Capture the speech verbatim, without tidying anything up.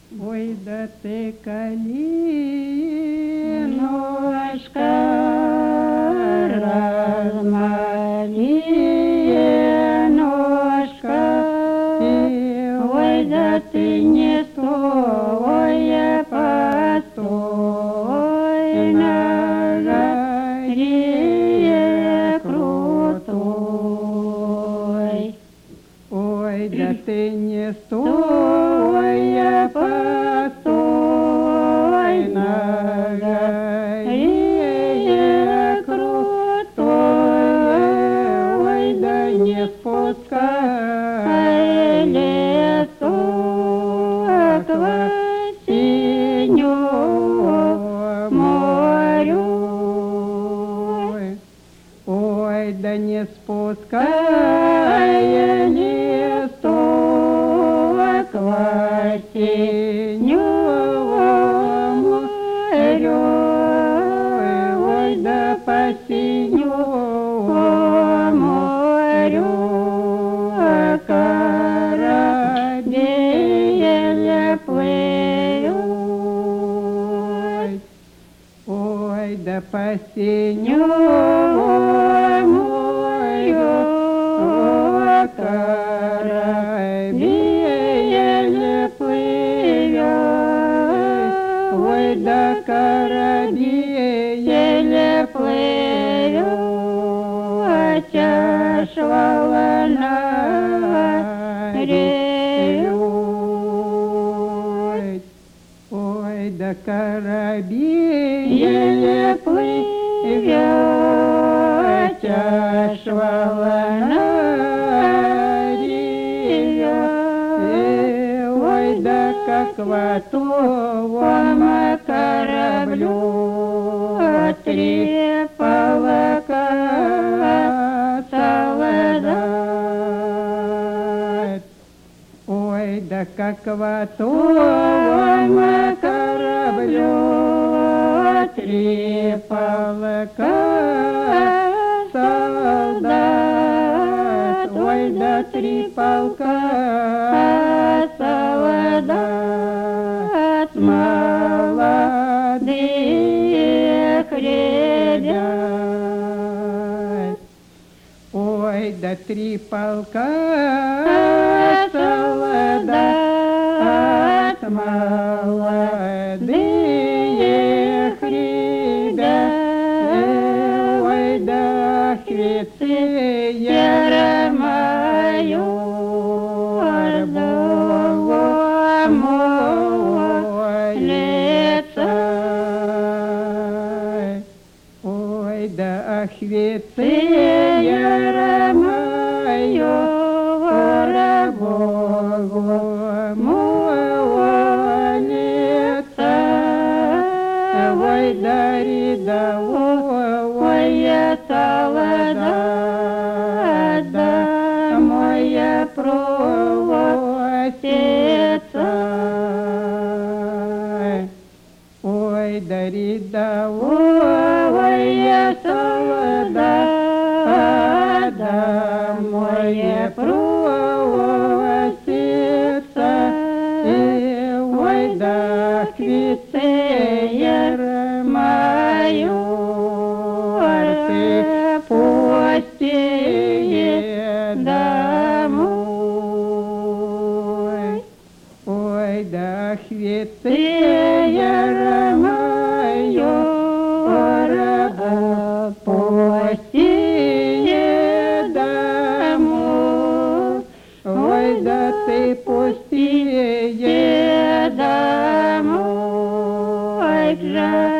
Ой, да ты, калинушка, размалинушка, ой, да ты не стоя, постой на горе крутой. Ой, да ты не стоя, постой на горе крутой. Ой, да не спускай лесок в синем морю. Ой, да не спускай листок в синем морю. Ой, да по синему морю корабель плывет. Ой, да по синему морю корабель плывет. Ой, да корабель плывет, аж волна ревет. Ой, да корабель плывет, аж волна ревет. Ой, да как в том кораблю трепалка солдат. Ой, да как в том кораблю трепалка солдат. Ой, да три полка солдат молодых ребят. Ой, да три полка солдат молодых ребят. Ой, да офицер майор молится. Ой, да офицер майор Богу молится. Ой, да рядовой солдат домой просится. Ой, да рядовой солдат домой просится. Ой, да офицер майор, ты пусти домой. Ой, да офицер майор, пусти домой. Ой, да ты пусти домой.